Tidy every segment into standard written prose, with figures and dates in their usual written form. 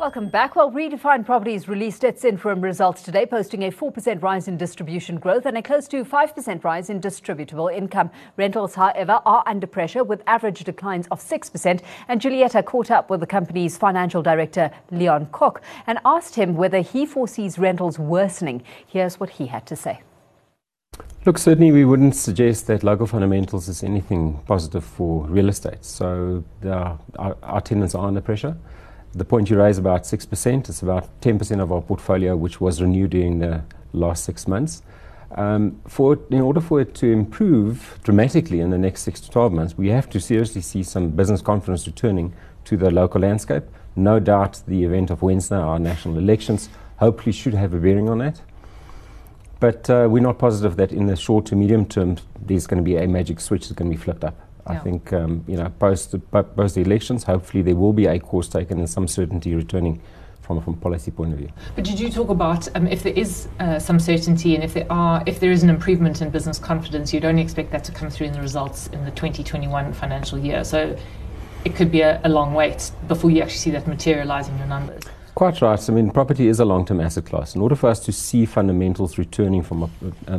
Welcome back. Well, Redefine Properties released its interim results today, posting a 4% rise in distribution growth and a close to 5% rise in distributable income. Rentals, however, are under pressure with average declines of 6%. And Julietta caught up with the company's financial director, Leon Kok, and asked him whether he foresees rentals worsening. Here's what he had to say. Look, certainly we wouldn't suggest that local fundamentals is anything positive for real estate. So our tenants are under pressure. The point you raise about 6%, it's about 10% of our portfolio which was renewed during the last 6 months. In order for it to improve dramatically in the next 6 to 12 months, we have to seriously see some business confidence returning to the local landscape. No doubt the event of Wednesday, our national elections, hopefully should have a bearing on that. But we're not positive that in the short to medium term there's going to be a magic switch that's going to be flipped up. I think, post the elections, hopefully there will be a course taken and some certainty returning from a policy point of view. But did you talk about if there is some certainty and if there is an improvement in business confidence, you'd only expect that to come through in the results in the 2021 financial year. So it could be a long wait before you actually see that materialise in your numbers. Quite right. I mean, property is a long-term asset class. In order for us to see fundamentals returning from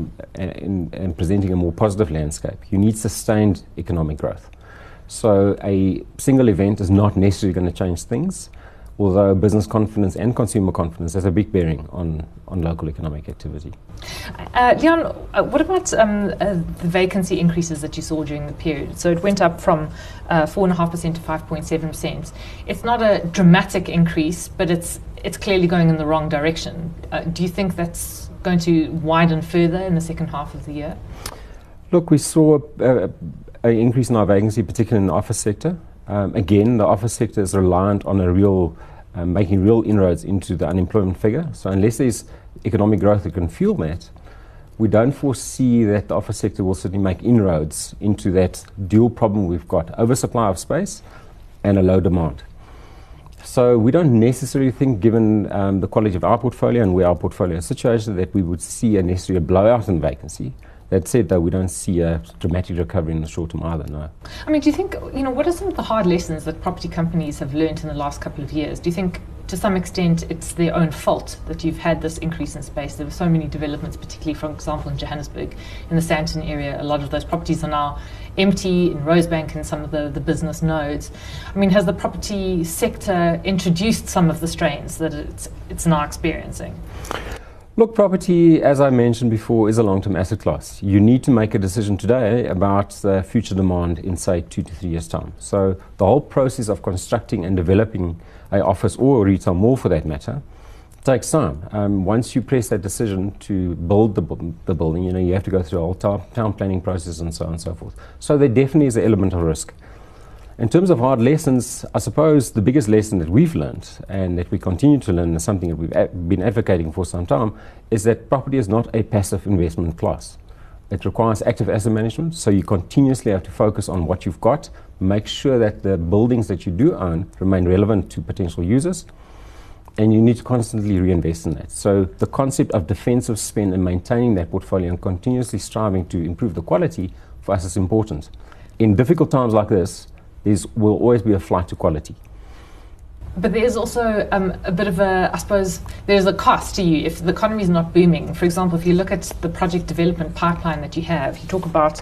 and presenting a more positive landscape, you need sustained economic growth. So a single event is not necessarily going to change things, although business confidence and consumer confidence has a big bearing on local economic activity. Leon, what about the vacancy increases that you saw during the period? So it went up from 4.5% to 5.7%. It's not a dramatic increase, but it's clearly going in the wrong direction. Do you think that's going to widen further in the second half of the year? Look, we saw an increase in our vacancy, particularly in the office sector. Again, the office sector is reliant on making real inroads into the unemployment figure. So unless there's economic growth that can fuel that, we don't foresee that the office sector will certainly make inroads into that dual problem we've got: oversupply of space and a low demand. So we don't necessarily think, given the quality of our portfolio and where our portfolio is situated, that we would see a necessary blowout in vacancy. That said, though, we don't see a dramatic recovery in the short term either, no. I mean, do you think, what are some of the hard lessons that property companies have learned in the last couple of years? Do you think, to some extent, it's their own fault that you've had this increase in space? There were so many developments, particularly, for example, in Johannesburg, in the Sandton area. A lot of those properties are now empty in Rosebank and some of the business nodes. I mean, has the property sector introduced some of the strains that it's now experiencing? Look, property, as I mentioned before, is a long-term asset class. You need to make a decision today about the future demand in, say, 2 to 3 years' time. So the whole process of constructing and developing an office or a retail mall, for that matter, takes time. Once you press that decision to build the building, you have to go through a whole town planning process and so on and so forth. So there definitely is an element of risk. In terms of hard lessons, I suppose the biggest lesson that we've learned and that we continue to learn, is something that we've been advocating for some time, is that property is not a passive investment class. It requires active asset management, so you continuously have to focus on what you've got, make sure that the buildings that you do own remain relevant to potential users, and you need to constantly reinvest in that. So the concept of defensive spend and maintaining that portfolio and continuously striving to improve the quality for us is important. In difficult times like this, will always be a flight to quality. But there's also a bit of I suppose, there's a cost to you if the economy is not booming. For example, if you look at the project development pipeline that you have, you talk about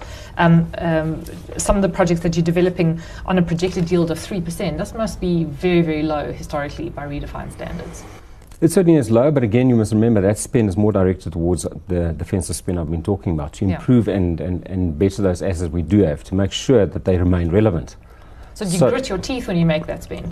some of the projects that you're developing on a projected yield of 3%. That must be very, very low historically by Redefine standards. It certainly is low, but again, you must remember that spend is more directed towards the defensive spend I've been talking about, to improve and better those assets we do have, to make sure that they remain relevant. So do you grit your teeth when you make that spend?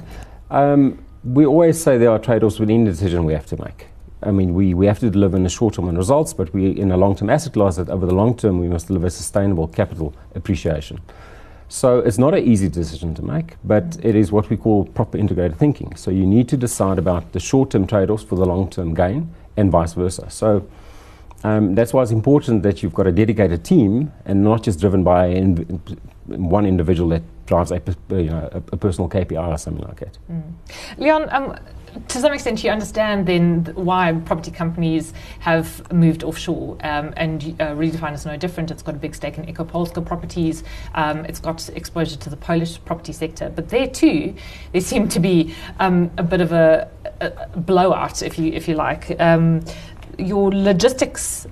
We always say there are trade-offs with any decision we have to make. I mean, we have to deliver in the short term on results, but in a long-term asset class, that over the long term we must deliver sustainable capital appreciation. So it's not an easy decision to make, but it is what we call proper integrated thinking. So you need to decide about the short-term trade-offs for the long-term gain and vice versa. So that's why it's important that you've got a dedicated team and not just driven by one individual that drives a personal KPI or something like that. Leon, to some extent, you understand then why property companies have moved offshore, and Redefine is no different. It's got a big stake in Ekopolska Properties. It's got exposure to the Polish property sector. But there too, there seemed to be a bit of a blowout, if you like. Your logistics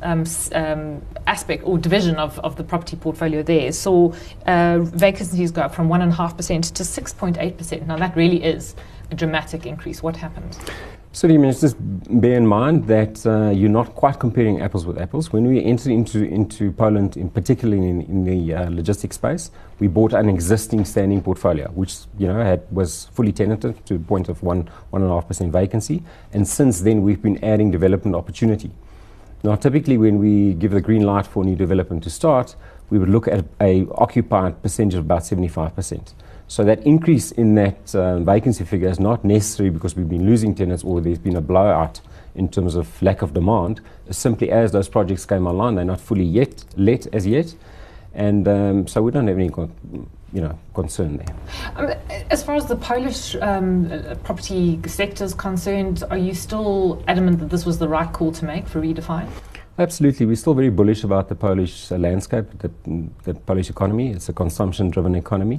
aspect or division of the property portfolio there saw vacancies go up from 1.5% to 6.8%. Now that really is a dramatic increase. What happened? So, just bear in mind that you're not quite comparing apples with apples. When we entered into Poland, particularly in the logistics space, we bought an existing standing portfolio, which was fully tenanted to the point of 1.5% vacancy. And since then, we've been adding development opportunity. Now, typically, when we give the green light for new development to start, we would look at a occupied percentage of about 75%. So that increase in that vacancy figure is not necessarily because we've been losing tenants or there's been a blowout in terms of lack of demand. It's simply as those projects came online, they're not fully let as yet. And so we don't have any concern there. As far as the Polish property sector is concerned, are you still adamant that this was the right call to make for Redefine? Absolutely. We're still very bullish about the Polish landscape, the Polish economy. It's a consumption-driven economy.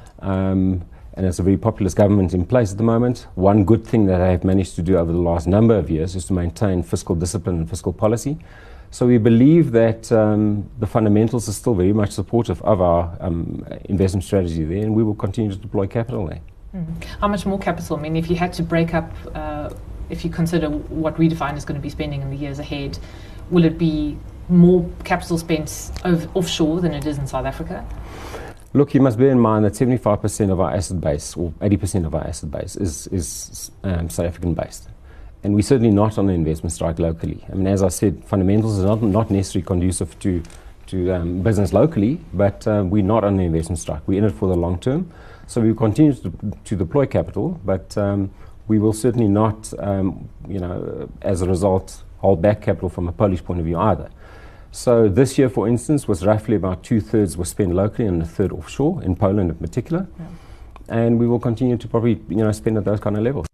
And it's a very populist government in place at the moment. One good thing that I have managed to do over the last number of years is to maintain fiscal discipline and fiscal policy. So we believe that the fundamentals are still very much supportive of our investment strategy there, and we will continue to deploy capital there. How much more capital? I mean, if you had to break up, if you consider what Redefine is going to be spending in the years ahead, will it be more capital spent offshore than it is in South Africa? Look, you must bear in mind that 75% of our asset base, or 80% of our asset base, is South African based. And we're certainly not on an investment strike locally. I mean, as I said, fundamentals are not necessarily conducive to business locally, but we're not on an investment strike. We're in it for the long term. So we will continue to deploy capital, but we will certainly not, as a result, hold back capital from a Polish point of view either. So this year, for instance, was roughly about 2/3 was spent locally and 1/3 offshore, in Poland in particular. Yeah. And we will continue to probably spend at those kind of levels.